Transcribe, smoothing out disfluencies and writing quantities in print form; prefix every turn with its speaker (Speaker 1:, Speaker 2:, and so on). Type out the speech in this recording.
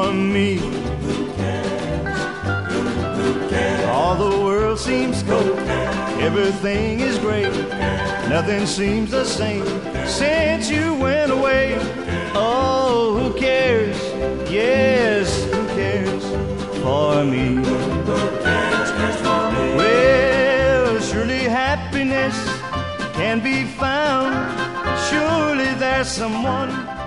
Speaker 1: for me. All the world seems cold, everything is great, nothing seems the same since you went away. Oh, who cares? Yes, who cares for me? Well, surely happiness can be found. Surely there's someone